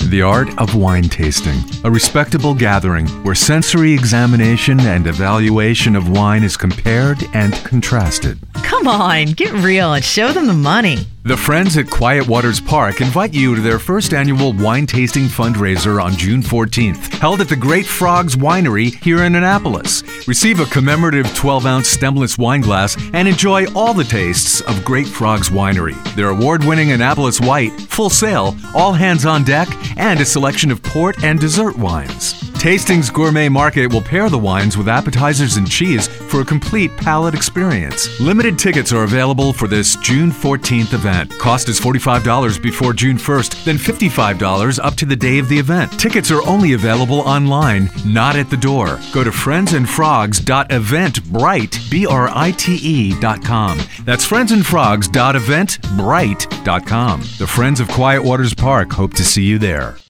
The Art of Wine Tasting, a respectable gathering where sensory examination and evaluation of wine is compared and contrasted. Come on, get real and show them the money. The Friends at Quiet Waters Park invite you to their first annual wine tasting fundraiser on June 14th, held at the Great Frogs Winery here in Annapolis. Receive a commemorative 12-ounce stemless wine glass and enjoy all the tastes of Great Frogs Winery. Their award-winning Annapolis White, full sale, all hands on deck, and a selection of port and dessert wines. Tastings Gourmet Market will pair the wines with appetizers and cheese for a complete palate experience. Limited tickets are available for this June 14th event. Cost is $45 before June 1st, then $55 up to the day of the event. Tickets are only available online, not at the door. Go to friendsandfrogs.eventbrite.com. That's friendsandfrogs.eventbrite.com. The Friends of Quiet Waters Park hope to see you there.